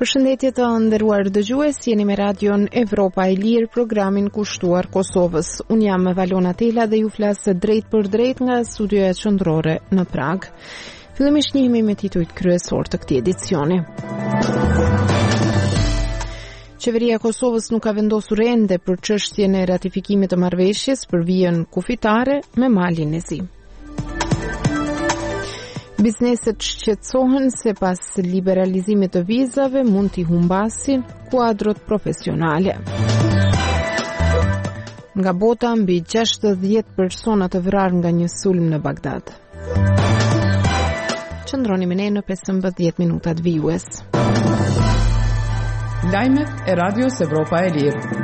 Përshëndetje të nderuar dëgjues, jeni me radion Evropa e Lirë, programin kushtuar Kosovës. Unë jam Valona Tela dhe ju flas drejt për drejt nga studioja qendrore në Prag. Fillimisht njihemi me titujt kryesor të këtij edicioni. Qeveria e Kosovës nuk ka vendosur ende për çështjen e ratifikimit të marrëveshjes për vijën kufitare me Malin e Zi. Bizneset shqetësohen se pas liberalizimit të vizave mund t'i humbasin kuadrot profesionale. Nga bota mbi 60 persona të vrarë nga një sulm në Bagdad. Qëndroni me ne në 15 minutat vijues. Lajmet e Radios Evropa e Lirë.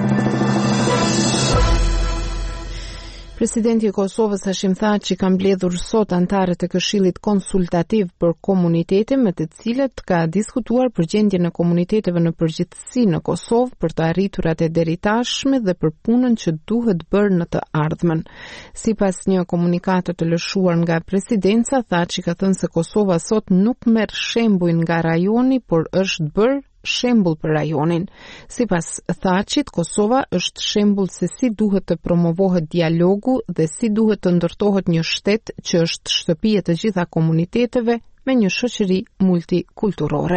Presidenti i Kosovës Hashim Thaçi ka mbledhur sot anëtarët e Këshillit Konsultativ për Komunitete me të cilët ka diskutuar për gjendjen e komuniteteve në përgjithësi në Kosovë për të arriturat e deritashme dhe për punën që duhet bërë në të ardhmen. Sipas një komunikate të lëshuar nga presidenca, Thaçi ka thënë se Kosova sot nuk merr shembull nga rajoni, por është bërë shembull për rajonin. Sipas Thaçit, Kosova është shembull se si duhet të promovohet dialogu dhe si duhet të ndërtohet një shtet që është shtëpi e të gjitha komuniteteve me një shoqëri multikulturore.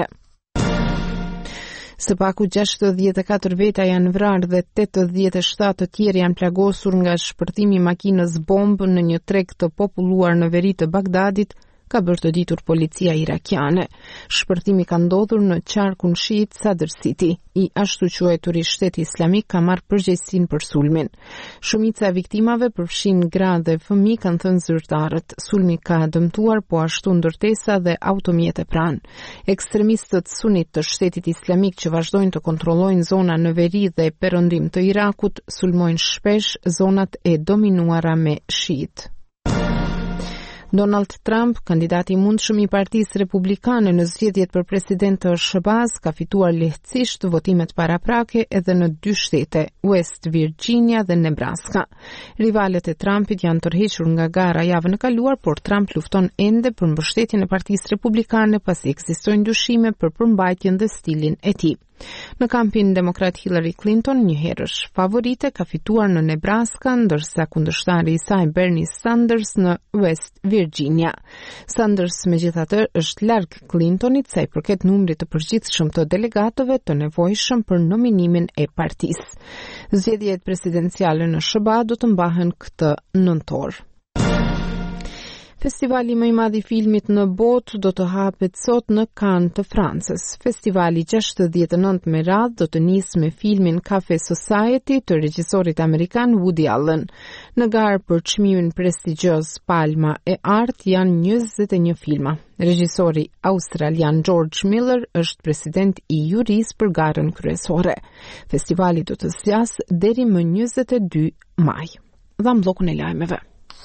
Së paku 64 veta janë vrarë dhe 87 të tjerë janë plagosur nga shpërtimi i makinës bombë në një treg të populluar në veri të Bagdadit, ka bërë të ditur policia irakiane. Shpërtimi ka ndodhur në qarkun shiit Sadr City. I ashtu quajturi Shteti Islamik ka marrë përgjegjësinë për sulmin. Shumica e viktimave, përfshin gra dhe fëmijë, kanë thënë zyrtarët. Sulmi ka dëmtuar po ashtu ndërtesa dhe automjete pranë. Ekstremistët sunit të Shtetit Islamik që vazhdojnë të kontrollojnë zona në veri dhe perëndim të Irakut sulmojnë shpesh zonat e dominuara me shiit. Donald Trump, kandidati i mundshëm i Partisë Republikane në zgjedhjet për president të SBA-s, ka fituar lehtësisht votimet paraprake edhe në 2 shtete, West Virginia dhe Nebraska. Rivalet e Trumpit janë tërhequr nga gara javën e kaluar, por Trump lufton ende për mbështetjen e Partisë Republikane pasi ekzistojnë dyshime për përmbajtjen dhe stilin e tij. Në kampin demokrat Hillary Clinton, një herësh favorite, ka fituar në Nebraska, ndërsa kundërshtari i saj Bernie Sanders në West Virginia. Sanders megjithatë është larg Clintonit sa i përket numrit të përgjithshëm të delegatëve të nevojshëm për nominimin e partisë. Zgjedhjet presidenciale në SBA do të mbahen këtë nëntor. Festivali më i madh i filmit në botë do të hapet sot në Cannes të Francës. Festivali 69 me radhë do të nisë me filmin Cafe Society të regjisorit amerikan Woody Allen. Në garë për çmimin prestigjioz Palma e Art janë 21 filma. Regjisori australian George Miller është president i jurisë për garën kryesore. Festivali do të zgjasë deri më 22 maj. Dham bllokun e lajmeve.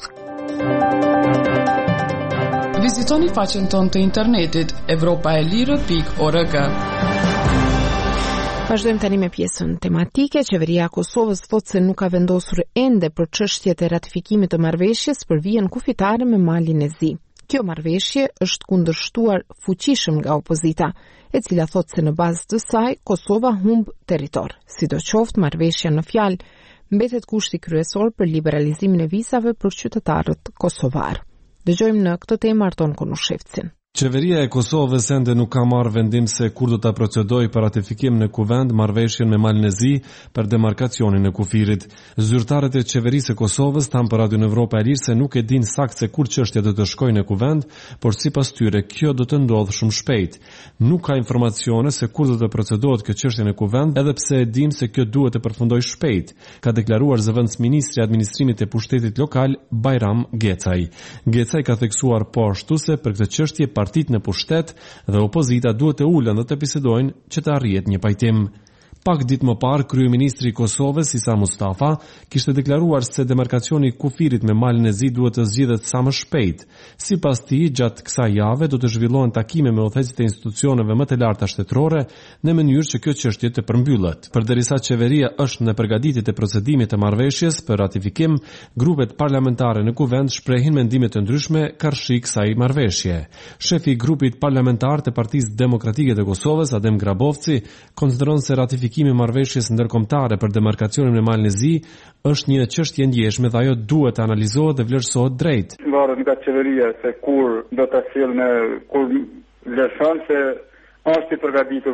Vizitoni faqen tonë të internetit europaelire.org. Vazhdojmë tani me pjesën tematike. Qeveria e Kosovës thotë se nuk ka vendosur ende për çështjet e ratifikimit të marrëveshjes për vijën kufitare me Malin e Zi. Kjo marrëveshje është kundërshtuar fuqishëm nga opozita, e cila thotë se në bazë të saj Kosova humb territor. Sidoqoftë, marrëveshja në fjalë mbetet kushti kryesor për liberalizimin e vizave për qytetarët kosovar. Dëgjojmë në këtë temë Arton Konushevcin. Qeveria e Kosovës ende nuk ka marrë vendim se kur do ta procedojë për ratifikim në kuvend marrëveshjen me Malin e Zi për demarkacionin e kufirit. Zyrtarët e qeverisë së Kosovës thanë për Radio Evropa e Lirë se nuk e dinë saktë se kur çështja do të shkojë në kuvend, por sipas tyre kjo do të ndodhë shumë shpejt. Nuk ka informacione se kur do të procedohet kjo çështje në kuvend, edhe pse e dimë se kjo duhet të përfundojë shpejt, ka deklaruar zëvendësministri i administrimit e pushtetit lokal Bajram Gecaj. Gecaj ka theksuar poashtu se për këtë çështje partitë në pushtet dhe opozita duhet të ulën dhe të bisedojnë që të arrihet një pajtim. Pak ditë më parë, kryeministri i Kosovës, Isa Mustafa, kishte deklaruar se demarkacioni i kufirit me malin e Zi duhet të zgjidhet sa më shpejt. Sipas tij, gjatë kësaj jave do të zhvillohen takime me udhëheqësit e institucioneve më të larta shtetërore në mënyrë që kjo çështje të përmbyllet. Përderisa qeveria është në përgatitje të procedimit të marrëveshjes për ratifikim, grupet parlamentare në kuvend shprehin mendime të ndryshme karshi kësaj marrëveshje. Shefi i grupit parlamentar të Partisë Demokratike të Kosovës, Adem Grabovci, konsideron se ratifikimi i marrëveshjes ndërkombëtare për demarkacionin e malin e Zi është një çështje ndjeshme dhe ajo duhet të analizohet dhe vlerësohet drejt. Varet nga qeveria se kur do ta sjellë kur lëshon se është i përgatitur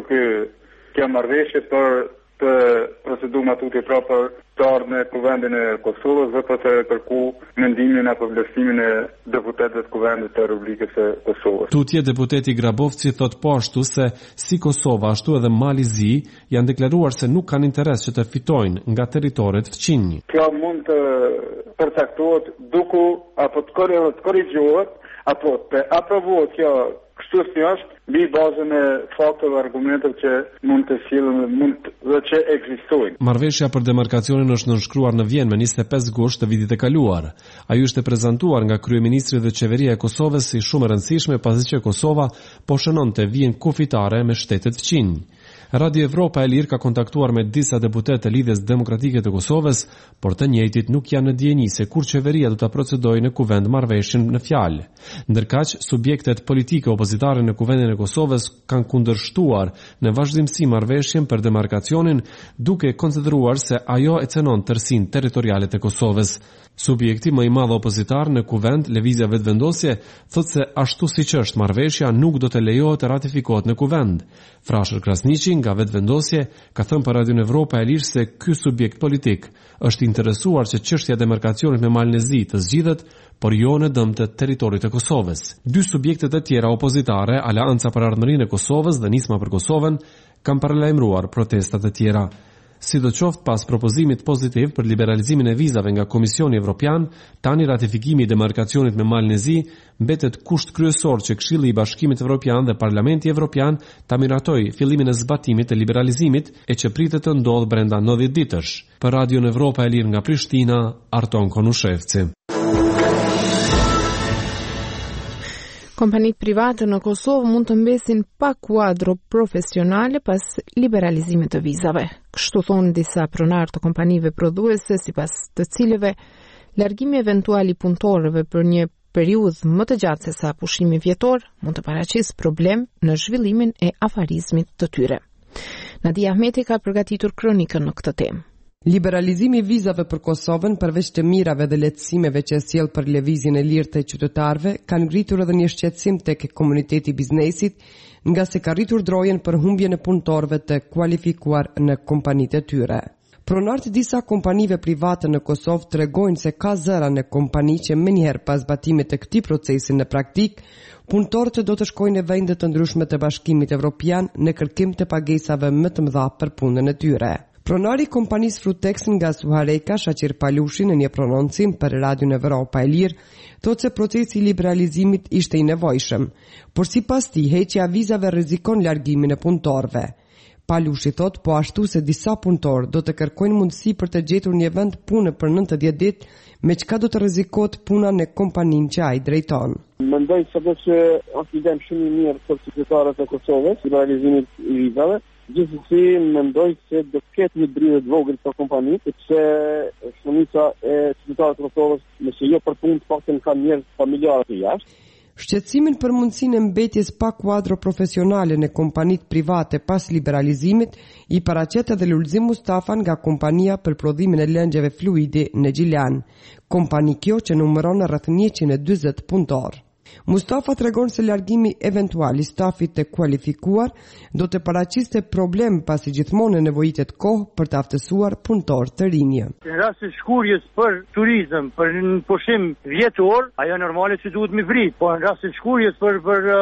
kjo marrëveshje për të proceduar tutje për të ardhur në kuvendin e Kosovës dhe për të kërku mendimin apo vlerësimin e deputetëve të kuvendit të Republikës së Kosovës. Tutje deputeti Grabovci thot po ashtu se si Kosova ashtu edhe Mali Zi janë deklaruar se nuk kanë interes që të fitojnë nga territoret fqinj. Kjo mund të përcaktohet duku apo të korrigjohet apo të aprovohet kjo kështu si është mbi bazën e fakteve dhe argumenteve që mund të sillen dhe që ekzistojnë. Marrëveshja për demarkacionin është nënshkruar në Vjenë me 25 gusht të vitit të kaluar. Ajo ishte prezantuar nga kryeministri dhe qeveria e Kosovës si shumë e rëndësishme pasi që Kosova po shënonte vijën kufitare me shtetet fqinj. Radio Evropa e Lirë ka kontaktuar me disa deputet të Lidhjes Demokratike të Kosovës, por të njëjtit nuk janë në dieni se kur qeveria do ta procedojë në kuvend marrëveshjen në fjalë. Ndërkaq, subjektet politike opozitare në kuvendin e Kosovës kanë kundërshtuar në vazhdimsi marrëveshjen për demarkacionin, duke konsideruar se ajo e cenon tërsinë territoriale të Kosovës. Subjekti më i madh opozitar në kuvend, Lëvizja Vetëvendosje, thotë se ashtu siç është marrëveshja nuk do të lejohet të ratifikohet në kuvend. Frashër Krasniqi nga Vetëvendosje ka thënë për Radio Evropa e Lirë se ky subjekt politik është interesuar që çështja e demarkacionit me malin e Zi të zgjidhet, por jo në dëm të territorit të Kosovës. Dy subjektet e tjera opozitare, Aleanca për Ardhmërinë e Kosovës dhe Nisma për Kosovën, kanë paralajmëruar protestat e tjera. Sidoqoftë, pas propozimit pozitiv për liberalizimin e vizave nga Komisioni Evropian, tani ratifikimi i demarkacionit me malin e Zi mbetet kusht kryesor që Këshilli i Bashkimit Evropian dhe Parlamenti Evropian ta miratojë fillimin e zbatimit të liberalizimit e që pritet të ndodhë brenda 90 ditësh. Për Radio Evropa e Lirë nga Prishtina, Arton Konushevci. Kompanitë private në Kosovë mund të mbesin pa kuadro profesionale pas liberalizimit të vizave. Kështu thonë disa pronar të kompanive prodhuese, sipas të cilëve largimi eventual i punëtorëve për një periudhë më të gjatë se sa pushimi vjetor mund të paraqisë problem në zhvillimin e afarizmit të tyre. Nadia Ahmeti ka përgatitur kronikën në këtë temë. Liberalizimi i vizave për Kosovën, përveç të mirave dhe lehtësimeve që sjell për lëvizjen e lirë të qytetarëve, kanë ngritur edhe një shqetësim tek komuniteti i biznesit, nga se ka rritur drojen për humbjen e punëtorëve të kualifikuar në kompanitë e tyre. Pronarët e disa kompanive private në Kosovë tregojnë se ka zëra në kompani që menjëherë pas batimit të këtij procesi në praktik, punëtorët do të shkojnë në vende të ndryshme të Bashkimit Evropian në kërkim të pagesave më të mëdha për punën e tyre. Pronari i kompanisë Frutex nga Suhareka, Shaqir Palushi, në një prononcim për Radio Evropa e Lirë, thotë se procesi i liberalizimit ishte i nevojshëm, por sipas tij heqja e vizave rrezikon largimin e punëtorëve. Palushi thot po ashtu se disa punëtorë do të kërkojnë mundësi për të gjetur një vend pune për 90 ditë, me çka do të rrezikohet puna në kompaninë që ai drejton. Mendoj se është ide shumë e mirë për qytetarët e Kosovës, liberalizimit i vizave. Gjithsesi mendoj se do të ketë një bridhje të vogël për kompanitë, sepse shumica e qytetarëve të Kosovës, nëse jo për punë, paktën kanë njerëz familjarë të jashtë. Shqetësimin për mundësinë e mbetjes pa kuadro profesionale në kompanitë private pas liberalizimit i paraqet edhe Lulzim Mustafa nga kompania për prodhimin e lëngjeve fluidi në Gjilan, kompani kjo që numëron rreth 140 punëtorë. Mustafa tregon se largimi eventual i stafit të kualifikuar do të paraqiste problem pasi gjithmonë nevojitet kohë për të aftësuar punëtorë të rinj. Në rast të shkurjes për turizëm, për një pushim vjetor, ajo normale që duhet me prit, po në rast të shkurjes për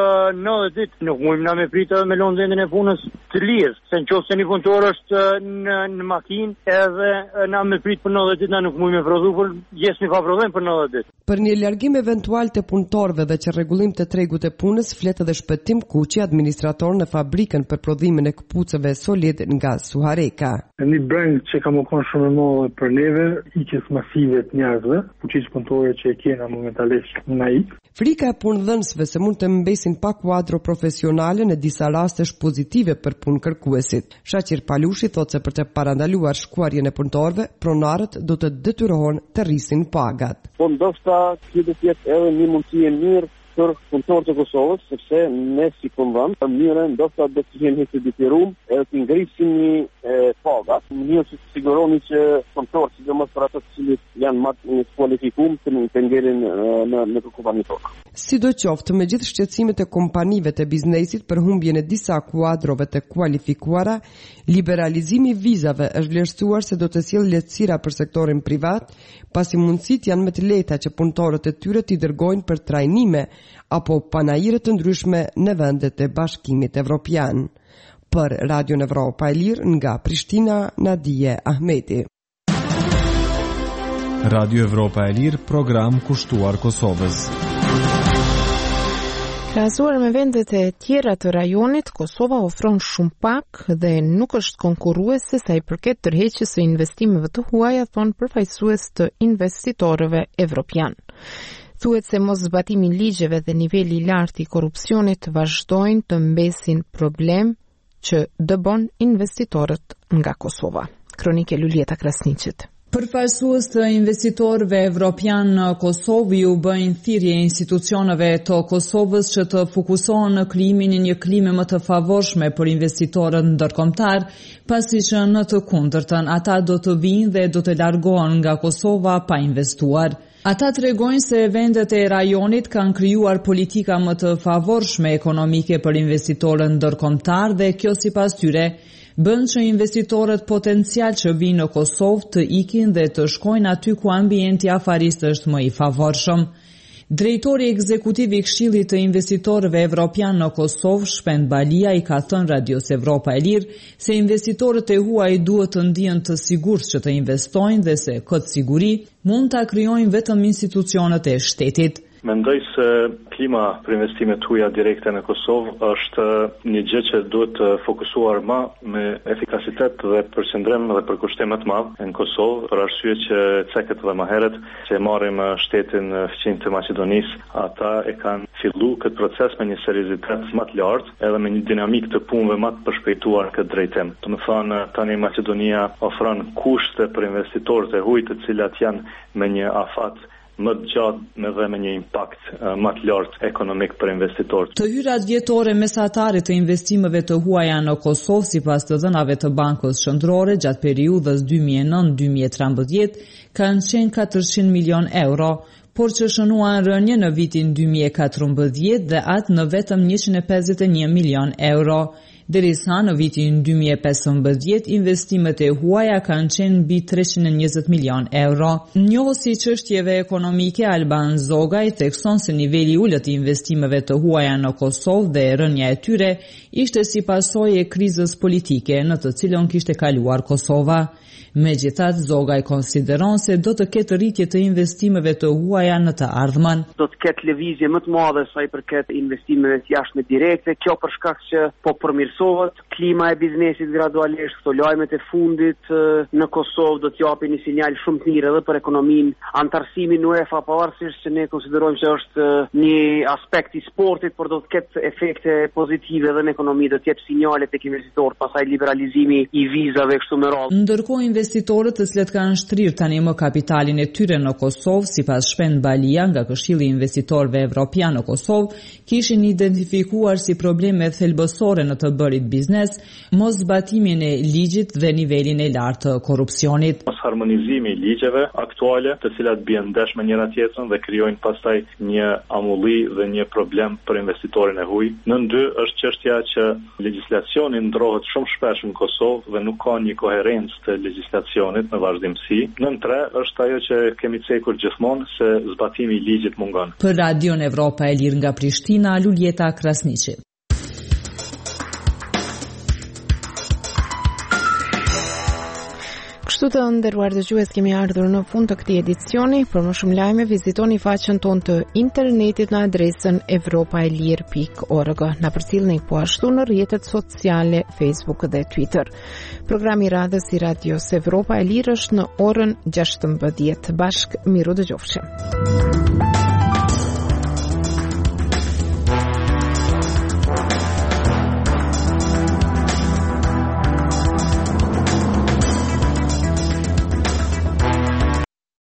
90 ditë nuk mundem na me prit edhe me lënë vendin e punës të lirë, se nëse një punëtor është në makinë edhe na me prit për 90 ditë na nuk mundem me prodhu, por jesmi pa prodhim për 90 ditë. Për një largim eventual të punëtorëve dhe dhe që rregullim të tregut e punës flet edhe Shpëtim Kuqi, administrator në fabrikën për prodhimin e këpucëve solid nga Suhareka. Një brend që ka më konë shumë e madhe për neve, ikjes masive të njerëzve, fuqisë punëtore që e kena momentalisht nga ikë. Frika e punëdhënësve se mund të mbesin pa kuadro profesionale në disa rastesh pozitive për punë kërkuesit. Shaqir Palushi thotë se për të parandaluar shkuarjen e punëtorëve, pronarët do të detyrohen të rrisin pagat. Po ndoshta kjo do të jetë edhe një mundësi e mirë për punëtorët e Kosovës, sepse ne si kombëm, për mënyrë ndoshta do të jemi të detyruar edhe të ngrisim pagat, në mënyrë që të siguroni që punëtorët, sidomos për ata të cilët janë më të kualifikuar, të ngelin në kompanitë tona. Sidoqoftë, me gjithë shqetësimet e kompanive të biznesit për humbjen e disa kuadrove të kualifikuara, liberalizimi i vizave është vlerësuar se do të sjellë lehtësira për sektorin privat, pasi mundësitë janë më të lehta që punëtorët e tyre t'i dërgojnë për trajnime apo panajire të ndryshme në vendet e Bashkimit Evropian. Për Radio Evropa e Lirë nga Prishtina, Nadije Ahmeti. Radio Evropa e Lirë, program kushtuar Kosovës. Krahasuar me vendet e tjera të rajonit, Kosova ofron shumë pak dhe nuk është konkurruese sa i përket tërheqjes së investimeve të huaja, thonë përfaqësues të investitorëve evropian. Thuhet se mos zbatimi i ligjeve dhe niveli i lartë i korrupsionit vazhdojnë të mbesin problem që dëbon investitorët nga Kosova. Kronike Lulieta Krasniqit. Përfaqësues të investitorëve evropian në Kosovë ju bëjnë thirrje institucioneve të Kosovës që të fokusohen në krijimin e një klime më të favorshme për investitorët ndërkombëtar, pasi që në të kundërtën ata do të vinë dhe do të largohen nga Kosova pa investuar. Ata tregojnë se vendet e rajonit kanë krijuar politika më të favorshme ekonomike për investitorët ndërkombëtar dhe kjo sipas tyre bën që investitorët potencial që vinë në Kosovë të ikin dhe të shkojnë aty ku ambienti afarist është më i favorshëm. Drejtori ekzekutiv i Këshillit të Investitorëve Evropian në Kosovë, Shpend Balia, i ka thënë Radios Evropa e Lirë se investitorët e huaj duhet të ndihen të sigurt që të investojnë dhe se këtë siguri mund ta krijojnë vetëm institucionet e shtetit. Mendoj se klima për investimet huaja direkte në Kosovë është një gjë që duhet të fokusuar më me efikasitet dhe përqendrim dhe përkushtim më të madh në Kosovë, për arsye që cekët dhe më herët që marrim shtetin fqinj të Maqedonisë, ata e kanë filluar këtë proces me një seriozitet më të lartë, edhe me një dinamikë të punëve më të përshpejtuar këtë drejtim. Domethënë tani Maqedonia ofron kushte për investitorët e huaj të cilat janë me një afat më të gjatë dhe me një impakt më të lartë ekonomik për investitorët. Të hyrat vjetore mesatare të investimeve të huaja në Kosovë sipas të dhënave të Bankës Qendrore gjatë periudhës 2009-2013 kanë qenë 400 milion euro, por që shënuan rënje në vitin 2014 dhe atë në vetëm 151 milion euro. Derisa në vitin 2015 investimet e huaja kanë qenë mbi 320 milion euro. Njohësi çështjeve ekonomike Alban Zogaj thekson se niveli i ulët i investimeve të huaja në Kosovë dhe rënja e tyre ishte si pasojë e krizës politike në të cilën kishte kaluar Kosova. Megjithatë, Zogaj konsideron se do të ketë rritje të investimeve të huaja në të ardhmen. Do të ketë lëvizje më të madhe sa i përket investimeve të jashtme direkte, kjo për shkak që po përmirësohet klima e biznesit gradualisht, këto lajmet e fundit në Kosovë do të japin një sinjal shumë të mirë edhe për ekonominë. Antarësimi në UEFA, pavarësisht që ne konsiderojmë që është një aspekt i sportit, por do të ketë efekte pozitive edhe në ekonomi, do të jep sinjale tek investitorët, pastaj liberalizimi i vizave kështu me radhë. Ndërkohë investitorët të cilët kanë shtrirë tani më kapitalin e tyre në Kosovë, sipas Shpend Balia nga Këshilli i Investitorëve Evropian në Kosovë, kishin identifikuar si probleme thelbësore në të bërit biznes, mos zbatimin e ligjit dhe nivelin e lartë të korrupsionit. Mos harmonizimi i ligjeve aktuale, të cilat bien ndesh me njëra tjetrën dhe krijojnë pastaj një amulli dhe një problem për investitorin e huaj. Në dy është çështja që legjislacioni ndrohet shumë shpesh në Kosovë dhe nuk ka një koherencë të legjislacionit në vazhdimsi. Në tre është ajo që kemi cekur gjithmonë se zbatimi i ligjit mungon. Për Radion Evropa e Lirë nga Prishtina, Lulieta Krasniqi. Kështu të nderuar dëgjues, kemi ardhur në fund të këtij edicioni. Për më shumë lajme vizitoni faqen tonë të internetit në adresën europaelir.org. Na përcjellni po ashtu në rrjetet sociale Facebook dhe Twitter. Programi radhës i Radios Evropa e Lirë është në orën 16. Bashk miru dëgjofshim.